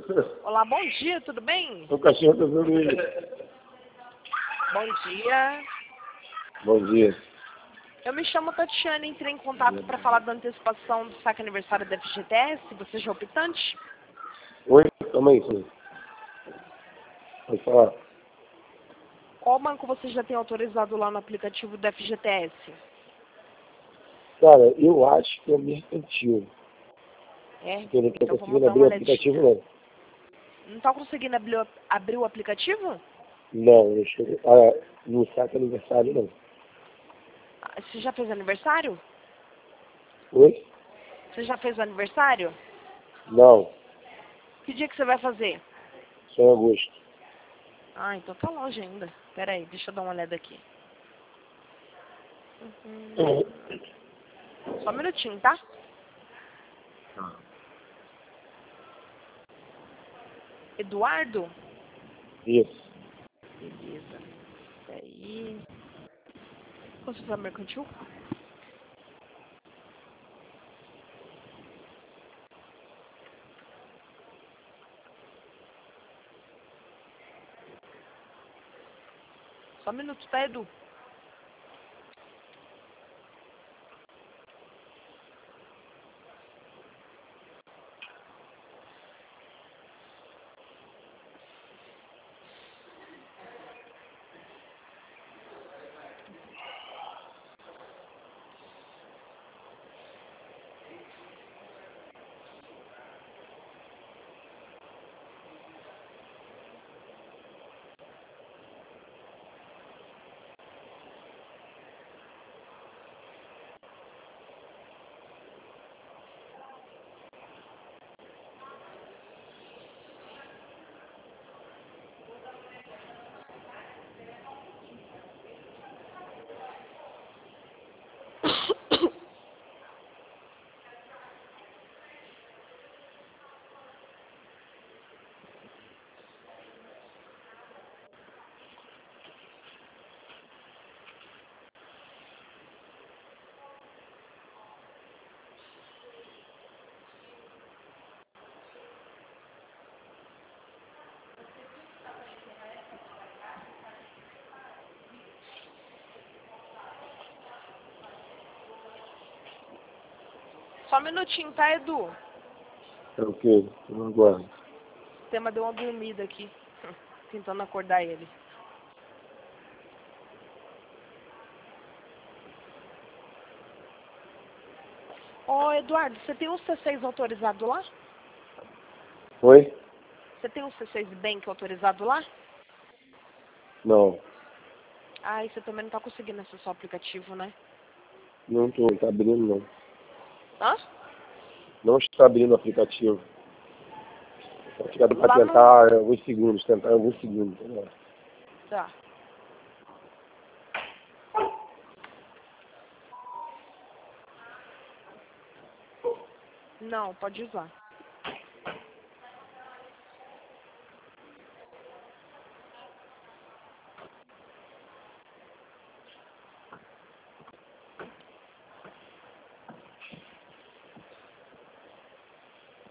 Olá, bom dia, tudo bem? O cachorro tá dormindo. Bom dia. Bom dia. Eu me chamo Tatiana e entrei em contato para falar da antecipação do saque aniversário da FGTS. Você já é optante? Oi, calma aí, filho. Pode falar. Qual banco você já tem autorizado lá no aplicativo do FGTS? Cara, eu acho que é mercantil. É? Porque eu não tô Então vamos conseguindo dar abrir uma o aplicativo, olhadinha. não. Não está conseguindo abrir o aplicativo? Não, eu chego, no saque aniversário, não. Ah, você já fez aniversário? Oi? Você já fez o aniversário? Não, Que dia que você vai fazer? só em agosto. Ah, então tá longe ainda. Pera aí, deixa eu dar uma olhada aqui. Só um minutinho, tá? Eduardo? Isso. Beleza. Peraí. Consulta mercantil? Só um minuto, tá, Edu? Só um minutinho, tá, Edu? É o quê? Eu não aguardo. O tema deu uma dormida aqui. Tentando acordar ele. Ô, Eduardo, você tem um C6 autorizado lá? Oi? Você tem um C6 Bank autorizado lá? Não, Ah, e você também não tá conseguindo acessar o aplicativo, né? não tô, não tá abrindo, não. Hã? Não está abrindo o aplicativo. Só fica pra Lá no... tentar tentar em alguns segundos. Né? Tá. Não, pode usar.